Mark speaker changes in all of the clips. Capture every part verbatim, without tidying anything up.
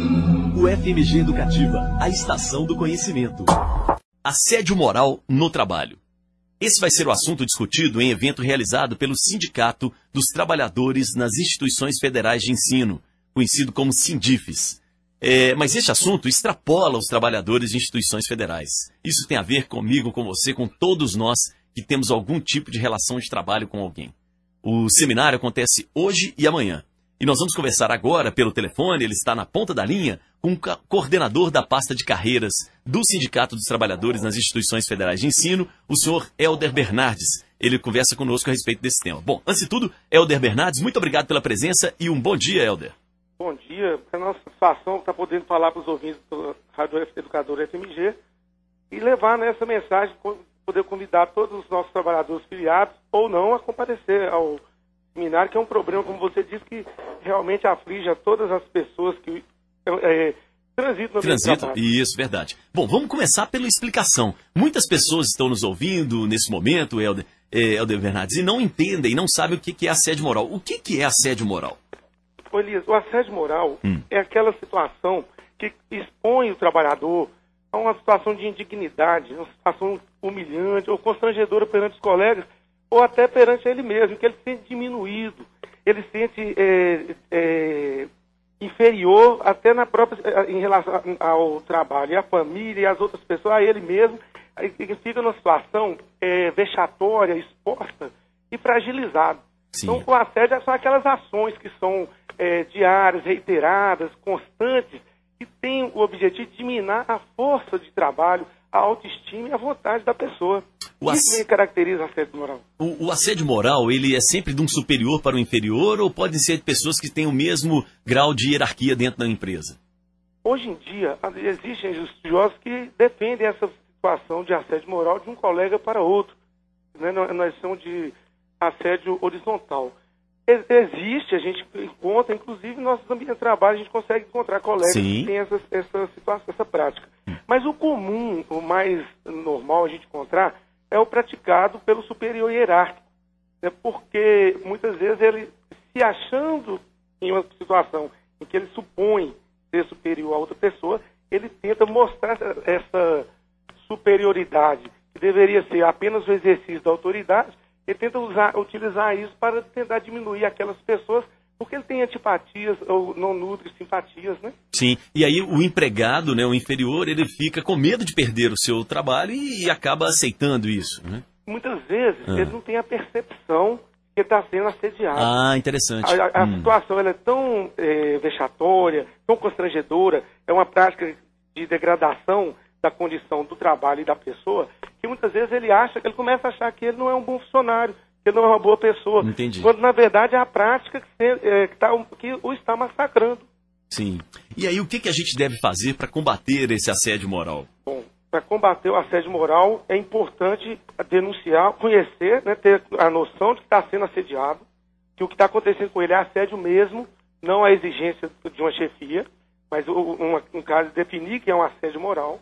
Speaker 1: O F M G Educativa, a estação do conhecimento. Assédio moral no trabalho. Esse vai ser o assunto discutido em evento realizado pelo Sindicato dos Trabalhadores nas Instituições Federais de Ensino, conhecido como Sindifes. É, mas este assunto extrapola os trabalhadores de instituições federais. Isso tem a ver comigo, com você, com todos nós que temos algum tipo de relação de trabalho com alguém. O seminário acontece hoje e amanhã. E nós vamos conversar agora pelo telefone, ele está na ponta da linha, com o coordenador da pasta de carreiras do Sindicato dos Trabalhadores nas Instituições Federais de Ensino, o senhor Helder Bernardes. Ele conversa conosco a respeito desse tema. Bom, antes de tudo, Helder Bernardes, muito obrigado pela presença e um bom dia, Helder.
Speaker 2: Bom dia, é a nossa satisfação estar podendo falar para os ouvintes do Rádio Educador F M G e levar nessa mensagem, poder convidar todos os nossos trabalhadores filiados ou não a comparecer ao seminário, que é um problema, como você disse, que realmente aflige a todas as pessoas que é, transitam no
Speaker 1: Transitam, isso, verdade. Bom, vamos começar pela explicação. Muitas pessoas estão nos ouvindo nesse momento, Helder, é, Helder Bernardes, e não entendem, não sabem o que é assédio moral. O que é assédio moral?
Speaker 2: Ô, Elias, o assédio moral
Speaker 1: hum.
Speaker 2: é aquela situação que expõe o trabalhador a uma situação de indignidade, uma situação humilhante ou constrangedora perante os colegas, ou até perante ele mesmo, que ele se sente diminuído, ele se sente é, é, inferior até na própria, em relação ao trabalho, e à família, e às outras pessoas, a ele mesmo, ele fica numa situação é, vexatória, exposta e fragilizado.
Speaker 1: Sim.
Speaker 2: Então, o assédio são aquelas ações que são é, diárias, reiteradas, constantes, que têm o objetivo de minar a força de trabalho, a autoestima e a vontade da pessoa.
Speaker 1: O
Speaker 2: Isso ass... caracteriza o assédio moral.
Speaker 1: O, o assédio moral, ele é sempre de um superior para o inferior ou podem ser pessoas que têm o mesmo grau de hierarquia dentro da empresa?
Speaker 2: Hoje em dia, existem estudiosos que defendem essa situação de assédio moral de um colega para outro. Né? Nós somos de assédio horizontal. Existe, a gente encontra, inclusive em nossos ambientes de trabalho, a gente consegue encontrar colegas
Speaker 1: Sim.
Speaker 2: que têm essa, essa situação, essa prática. Mas o comum, o mais normal a gente encontrar, é o praticado pelo superior hierárquico. Né? Porque muitas vezes ele, se achando em uma situação em que ele supõe ser superior a outra pessoa, ele tenta mostrar essa superioridade, que deveria ser apenas o exercício da autoridade. Ele tenta usar, utilizar isso para tentar diminuir aquelas pessoas, porque ele tem antipatias ou não nutre simpatias, né?
Speaker 1: Sim, e aí o empregado, né, o inferior, ele fica com medo de perder o seu trabalho e, e acaba aceitando isso, né?
Speaker 2: Muitas vezes
Speaker 1: ah.
Speaker 2: ele não tem a percepção que está sendo assediado.
Speaker 1: Ah, interessante.
Speaker 2: A, a
Speaker 1: hum.
Speaker 2: situação ela é tão é, vexatória, tão constrangedora, é uma prática de degradação da condição do trabalho e da pessoa, que muitas vezes ele acha, ele começa a achar que ele não é um bom funcionário, que ele não é uma boa pessoa.
Speaker 1: Entendi.
Speaker 2: Quando na verdade é a prática que, é, que, tá, que o está massacrando.
Speaker 1: Sim. E aí o que, que a gente deve fazer para combater esse assédio moral?
Speaker 2: Bom, para combater o assédio moral é importante denunciar, conhecer, né, ter a noção de que está sendo assediado, que o que está acontecendo com ele é assédio mesmo, não a exigência de uma chefia, mas um, um caso definir que é um assédio moral,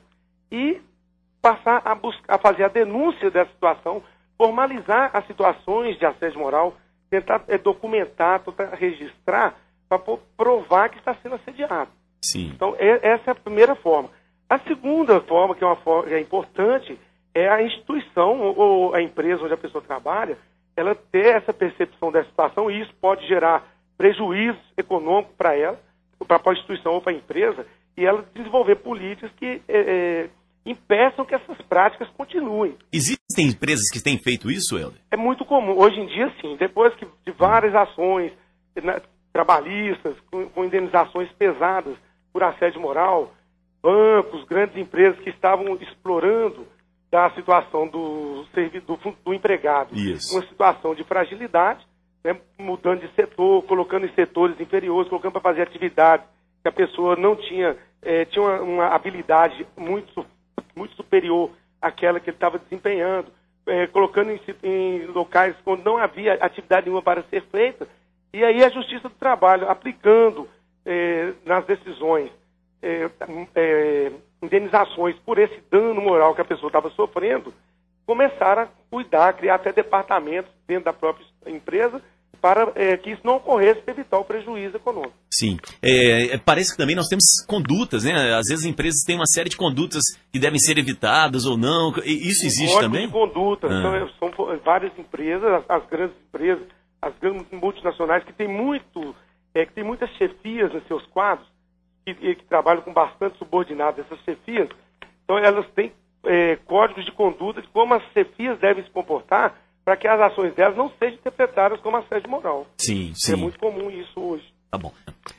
Speaker 2: e passar a, buscar, a fazer a denúncia dessa situação, formalizar as situações de assédio moral, tentar é, documentar, tentar registrar, para provar que está sendo assediado.
Speaker 1: Sim.
Speaker 2: Então, é, essa é a primeira forma. A segunda forma, que é, uma forma, que é importante, é a instituição ou, ou a empresa onde a pessoa trabalha, ela ter essa percepção da situação, e isso pode gerar prejuízo econômico para ela, para a instituição ou para a empresa, e ela desenvolver políticas que é, é, impeçam que essas práticas continuem.
Speaker 1: Existem empresas que têm feito isso, Helder?
Speaker 2: É muito comum. Hoje em dia, sim. Depois que, de várias ações né, trabalhistas, com, com indenizações pesadas por assédio moral, bancos, grandes empresas que estavam explorando da situação do, do, do empregado,
Speaker 1: isso.
Speaker 2: Uma situação de fragilidade, né, mudando de setor, colocando em setores inferiores, colocando para fazer atividades que a pessoa não tinha, é, tinha uma, uma habilidade muito, muito superior àquela que ele estava desempenhando, é, colocando em, em locais onde não havia atividade nenhuma para ser feita, e aí a Justiça do Trabalho, aplicando é, nas decisões é, é, indenizações por esse dano moral que a pessoa estava sofrendo, começaram a cuidar, criar até departamentos dentro da própria empresa para é, que isso não ocorresse, para evitar o prejuízo econômico.
Speaker 1: Sim. É, parece que também nós temos condutas, né? Às vezes as empresas têm uma série de condutas que devem ser evitadas ou não. Isso existe
Speaker 2: Código
Speaker 1: também?
Speaker 2: de conduta.
Speaker 1: Ah.
Speaker 2: São, são várias empresas, as, as grandes empresas, as grandes multinacionais que têm muito, é, que têm muitas chefias nos seus quadros, que, que trabalham com bastante subordinados essas chefias. Então elas têm é, códigos de conduta de como as chefias devem se comportar para que as ações delas não sejam interpretadas como assédio moral.
Speaker 1: Sim, sim.
Speaker 2: É muito comum isso hoje.
Speaker 1: Tá bom.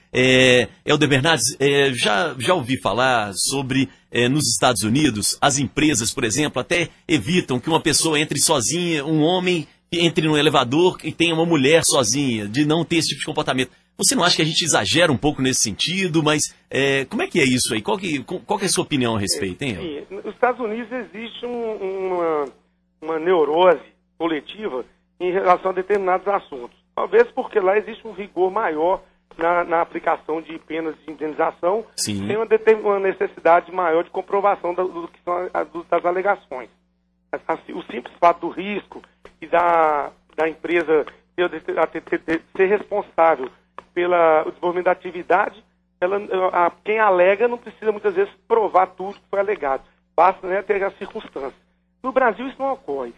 Speaker 1: É, Helder Bernardes, é, já, já ouvi falar sobre, é, nos Estados Unidos, as empresas, por exemplo, até evitam que uma pessoa entre sozinha, um homem entre no elevador e tenha uma mulher sozinha, de não ter esse tipo de comportamento. Você não acha que a gente exagera um pouco nesse sentido? Mas é, como é que é isso aí? Qual que, qual que é a sua opinião a respeito, hein?
Speaker 2: Sim, nos Estados Unidos existe um, uma, uma neurose coletiva em relação a determinados assuntos. Talvez porque lá existe um rigor maior na, na aplicação de penas de indenização.
Speaker 1: Sim.
Speaker 2: Tem uma, uma necessidade maior de comprovação do, do que são a, do, das alegações. Assim, o simples fato do risco e da, da empresa ter, ter, ter, ser responsável pelo desenvolvimento da atividade, ela, a, quem alega não precisa muitas vezes provar tudo que foi alegado. Basta, né, ter as circunstâncias. No Brasil isso não ocorre.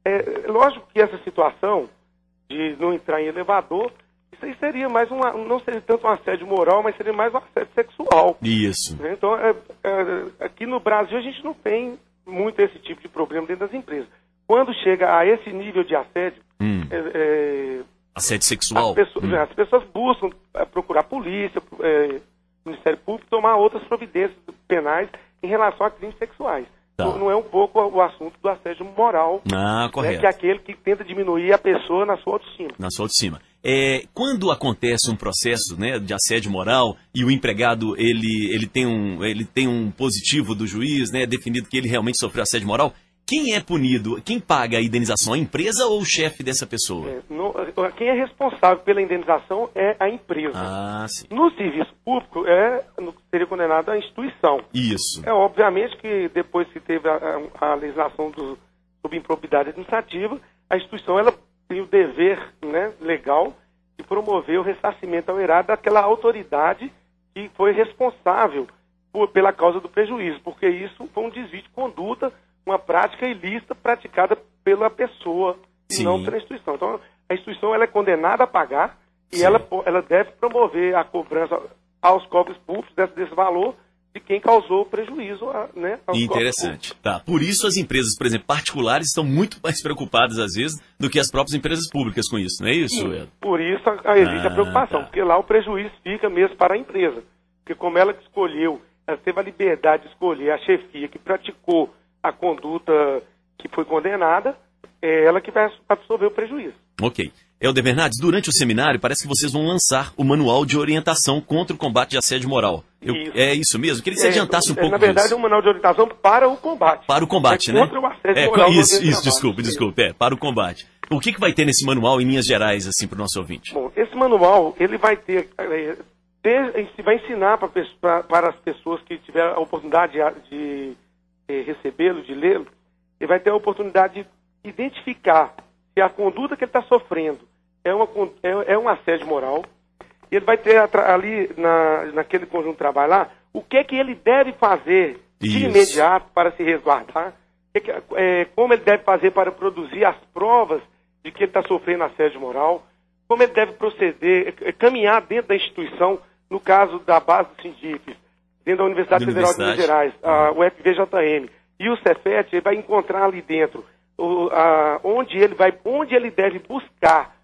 Speaker 2: É lógico que essa situação de não entrar em elevador, isso aí seria mais uma, não seria tanto um assédio moral, mas seria mais um assédio sexual.
Speaker 1: Isso.
Speaker 2: Então, é, é, aqui no Brasil a gente não tem muito esse tipo de problema dentro das empresas. Quando chega a esse nível de assédio,
Speaker 1: hum.
Speaker 2: é, é,
Speaker 1: assédio sexual,
Speaker 2: as pessoas, hum. as pessoas buscam procurar a polícia, é, Ministério Público, tomar outras providências penais em relação a crimes sexuais. Tá. Não é um pouco o assunto do assédio moral,
Speaker 1: ah, correto.
Speaker 2: Né, que é aquele que tenta diminuir a pessoa na sua autoestima.
Speaker 1: Na sua autoestima. É, quando acontece um processo, né, de assédio moral e o empregado ele, ele, tem um, ele tem um positivo do juiz, né, definido que ele realmente sofreu assédio moral, quem é punido? Quem paga a indenização? A empresa ou o chefe dessa pessoa?
Speaker 2: É, no, quem é responsável pela indenização é a empresa.
Speaker 1: Ah, sim.
Speaker 2: No serviço público, é, seria condenado a instituição.
Speaker 1: Isso.
Speaker 2: É obviamente que depois que teve a, a, a legislação do, sobre improbidade administrativa, a instituição ela tem o dever, né, legal de promover o ressarcimento ao erário daquela autoridade que foi responsável por, pela causa do prejuízo, porque isso foi um desvio de conduta, uma prática ilícita praticada pela pessoa e não pela instituição. Então, a instituição ela é condenada a pagar e ela, ela deve promover a cobrança aos cofres públicos desse, desse valor de quem causou o prejuízo, né?
Speaker 1: Interessante. Tá. Por isso as empresas, por exemplo, particulares estão muito mais preocupadas, às vezes, do que as próprias empresas públicas com isso, não é isso, Ed?
Speaker 2: Por isso existe ah, a preocupação, tá. Porque lá o prejuízo fica mesmo para a empresa. Porque como ela escolheu, ela teve a liberdade de escolher a chefia que praticou a conduta que foi condenada, é ela que vai absorver o prejuízo.
Speaker 1: Ok. Helder Bernardes, durante o seminário, parece que vocês vão lançar o manual de orientação contra o combate de assédio moral. Eu, isso. É isso mesmo? Queria que você é, adiantasse um é, pouco
Speaker 2: Na verdade,
Speaker 1: disso.
Speaker 2: é um manual de orientação para o combate.
Speaker 1: Para o combate,
Speaker 2: é
Speaker 1: né?
Speaker 2: Contra o assédio
Speaker 1: é,
Speaker 2: moral.
Speaker 1: Isso, isso, desculpe, desculpe. É, para o combate. O que, que vai ter nesse manual, em linhas gerais, assim, para o nosso ouvinte?
Speaker 2: Bom, esse manual, ele vai ter... É, ter vai ensinar pra, pra, para as pessoas que tiverem a oportunidade de, de, de recebê-lo, de lê-lo, ele vai ter a oportunidade de identificar se a conduta que ele está sofrendo é, uma, é, é um assédio moral. E ele vai ter ali, na, naquele conjunto de trabalho lá, o que é que ele deve fazer de Isso. imediato para se resguardar, que que, é, como ele deve fazer para produzir as provas de que ele está sofrendo assédio moral, como ele deve proceder, é, caminhar dentro da instituição, no caso da base do Sindifes, dentro da Universidade Federal de Minas Gerais, a, o F V J M e o Cefet, ele vai encontrar ali dentro o, a, onde, ele vai, onde ele deve buscar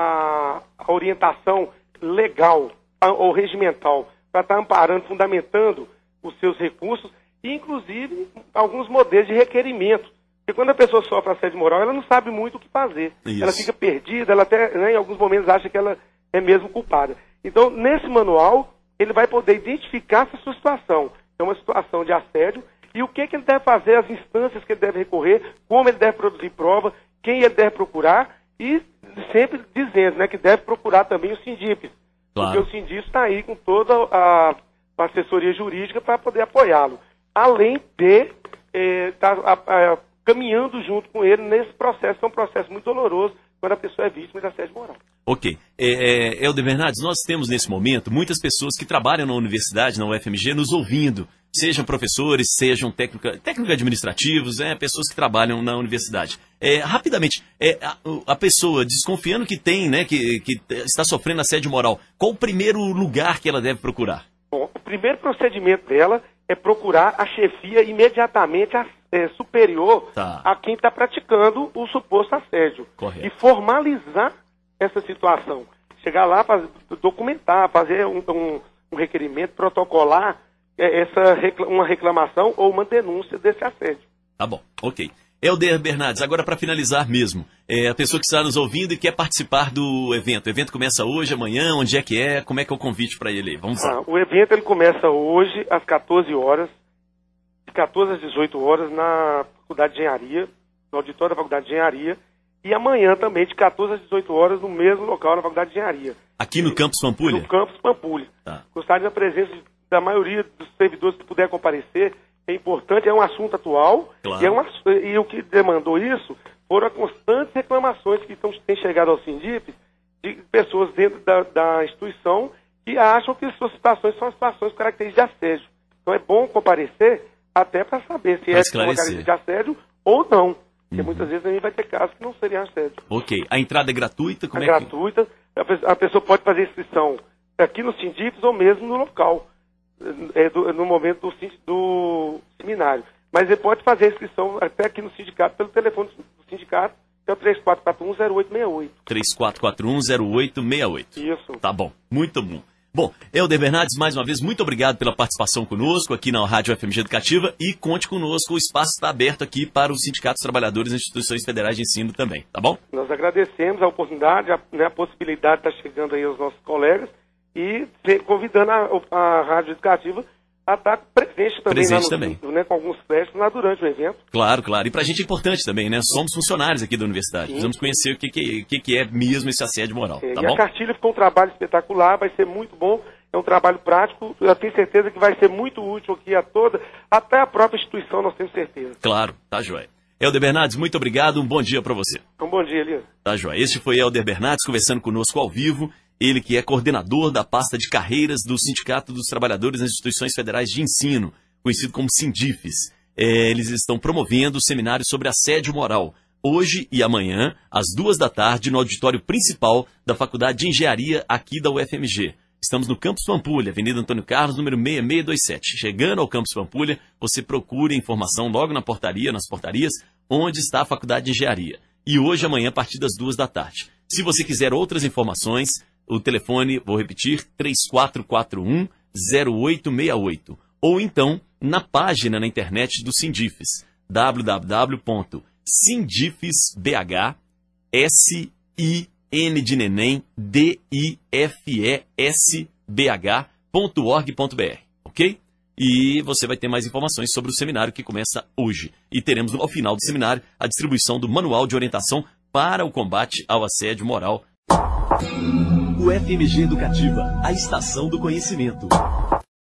Speaker 2: a, a orientação legal a, ou regimental para estar amparando, fundamentando os seus recursos e, inclusive, alguns modelos de requerimento. Porque quando a pessoa sofre assédio moral, ela não sabe muito o que fazer. Isso. Ela fica perdida, ela até, né, em alguns momentos, acha que ela é mesmo culpada. Então, nesse manual, ele vai poder identificar essa sua situação. É uma situação de assédio e o que, que ele deve fazer, as instâncias que ele deve recorrer, como ele deve produzir prova, quem ele deve procurar e sempre dizendo, né, que deve procurar também o Sindifes. Claro. Porque o Sindifes está aí com toda a, a assessoria jurídica para poder apoiá-lo. Além de estar eh, tá, caminhando junto com ele nesse processo, que é um processo muito doloroso quando a pessoa é vítima de assédio moral.
Speaker 1: Ok. É, é, Helder Bernardes, nós temos nesse momento muitas pessoas que trabalham na universidade, na U F M G, nos ouvindo. Sejam professores, sejam técnico, técnicos administrativos, é, pessoas que trabalham na universidade. É, rapidamente, é, a, a pessoa desconfiando que tem, né, que, que está sofrendo assédio moral, qual o primeiro lugar que ela deve procurar?
Speaker 2: Bom, o primeiro procedimento dela é procurar a chefia imediatamente a, é, superior
Speaker 1: tá.
Speaker 2: a quem está praticando o suposto assédio.
Speaker 1: Correto.
Speaker 2: E formalizar essa situação. Chegar lá, fazer, documentar, fazer um, um, um requerimento, protocolar é, essa, uma reclamação ou uma denúncia desse assédio.
Speaker 1: Tá bom, ok. Helder Bernardes, agora para finalizar mesmo, é, a pessoa que está nos ouvindo e quer participar do evento. O evento começa hoje, amanhã, onde é que é? Como é que é o convite para ele? Vamos lá.
Speaker 2: Ah, o evento ele começa hoje às quatorze horas, de quatorze às dezoito horas, na Faculdade de Engenharia, no auditório da Faculdade de Engenharia, e amanhã também, de quatorze às dezoito horas, no mesmo local, na Faculdade de Engenharia.
Speaker 1: Aqui no Campus Pampulha?
Speaker 2: No Campus Pampulha.
Speaker 1: Tá.
Speaker 2: Gostaria da presença da maioria dos servidores que puder comparecer. É importante, é um assunto atual,
Speaker 1: claro.
Speaker 2: e, é uma, e o que demandou isso foram as constantes reclamações que estão, têm chegado ao Sindip de pessoas dentro da, da instituição que acham que suas situações são situações características de assédio. Então é bom comparecer até para saber se
Speaker 1: pra
Speaker 2: é
Speaker 1: esclarecer.
Speaker 2: uma característica de assédio ou não. Porque
Speaker 1: uhum.
Speaker 2: muitas vezes a gente vai ter casos que não seriam assédio.
Speaker 1: Ok. A entrada é gratuita? Como
Speaker 2: é,
Speaker 1: é
Speaker 2: gratuita. Que... A pessoa pode fazer inscrição aqui no Sindips ou mesmo no local. É, do, no momento do, do seminário. Mas ele pode fazer a inscrição até aqui no sindicato, pelo telefone do sindicato, que é o três quatro quatro um zero oito seis oito.
Speaker 1: três quatro quatro um zero oito seis oito.
Speaker 2: Isso.
Speaker 1: Tá bom, muito bom. Bom, Helder Bernardes, mais uma vez, muito obrigado pela participação conosco aqui na Rádio F M G Educativa e conte conosco, o espaço está aberto aqui para os sindicatos trabalhadores e instituições federais de ensino também, tá bom?
Speaker 2: Nós agradecemos a oportunidade, a, né, a possibilidade de estar chegando aí aos nossos colegas e convidando a, a Rádio Educativa a estar presente também,
Speaker 1: presente
Speaker 2: lá no,
Speaker 1: também.
Speaker 2: Né, com alguns testes lá durante o evento.
Speaker 1: Claro, claro. E pra gente é importante também, né? Somos funcionários aqui da universidade. Sim. Precisamos conhecer o que, que, que, que é mesmo esse assédio moral. É, tá
Speaker 2: e
Speaker 1: bom?
Speaker 2: A cartilha ficou um trabalho espetacular, vai ser muito bom. É um trabalho prático. Eu tenho certeza que vai ser muito útil aqui a toda, até a própria instituição, nós temos certeza.
Speaker 1: Claro, tá joia. Helder Bernardes, muito obrigado. Um bom dia para você.
Speaker 2: Um bom dia, Elias.
Speaker 1: Tá joia. Este foi Helder Bernardes conversando conosco ao vivo. Ele que é coordenador da pasta de carreiras do Sindicato dos Trabalhadores nas Instituições Federais de Ensino, conhecido como Sindifes. É, eles estão promovendo o seminário sobre assédio moral, hoje e amanhã, às duas da tarde, no auditório principal da Faculdade de Engenharia aqui da U F M G. Estamos no Campus Pampulha, Avenida Antônio Carlos, número seis seis dois sete. Chegando ao Campus Pampulha, você procure informação logo na portaria, nas portarias, onde está a Faculdade de Engenharia. E hoje e amanhã, a partir das duas da tarde. Se você quiser outras informações, o telefone, vou repetir, três quatro quatro um zero oito seis oito. Ou então, na página na internet do Sindifes, w w w ponto sindifesbh, S I N de neném, D I F E S B H ponto org ponto b r, ok? E você vai ter mais informações sobre o seminário que começa hoje. E teremos, ao final do seminário, a distribuição do Manual de Orientação para o Combate ao Assédio Moral.
Speaker 3: U F M G Educativa, a estação do conhecimento.